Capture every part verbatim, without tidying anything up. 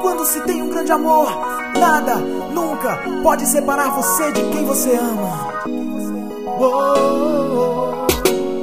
Quando se tem um grande amor, nada, nunca pode separar você de quem você ama. Oh, oh, oh.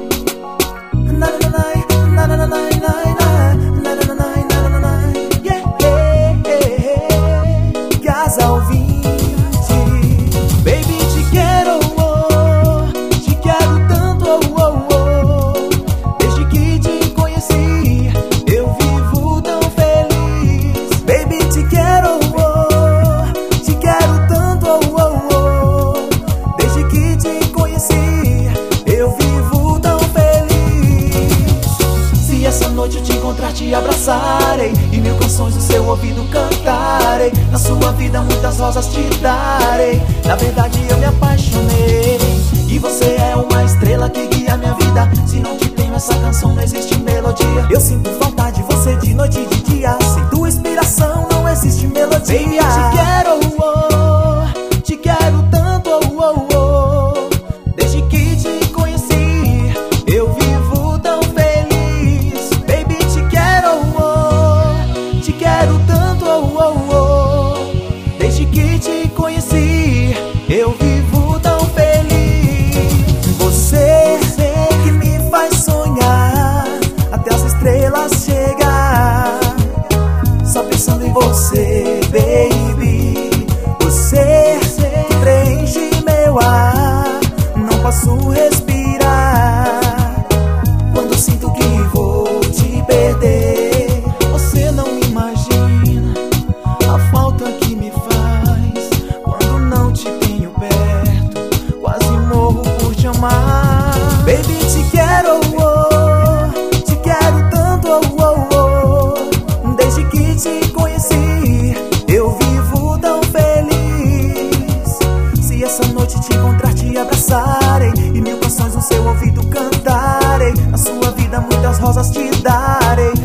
Na, na, na, na, na, na, na, na, na, na, na, na, yeah, yeah, yeah. Casal vinte, baby, te quero, oh, te quero tanto, oh, oh, oh. Desde que te conheci, eu vivo tão feliz. Baby, te quero, oh, te quero tanto, oh, oh, oh. Desde que te conheci, eu vivo tão feliz. Se essa noite eu te encontrar, te abraçarei e mil canções no seu ouvido cantarei. Na sua vida muitas rosas te darei. Na verdade eu me apaixonei e você é uma estrela que guia minha vida. Se não te tenho essa canção não existe melodia. Eu sinto falta de você de noite e de dia. Sem tua inspiração não existe melodia. Baby, te quero, oh, te quero tanto, oh, oh, oh. Desde que te conheci, eu vivo tão feliz. Baby, te quero, oh, te quero tanto, oh, oh, oh. Desde que te conheci, eu vivo tão feliz. Você que me faz sonhar até as estrelas chegar. Só pensando em você, baby. Você que preenche meu ar. Não posso respirar quando sinto que vou te perder. Você não imagina a falta que me faz quando não te tenho perto. Quase morro por te amar. Baby, te quero, oh, te quero tanto, oh, oh, oh. Desde que te conheci, eu vivo tão feliz. Se essa noite te encontrar, te abraçarei e mil canções no seu ouvido cantarei. Na sua vida muitas rosas te darei.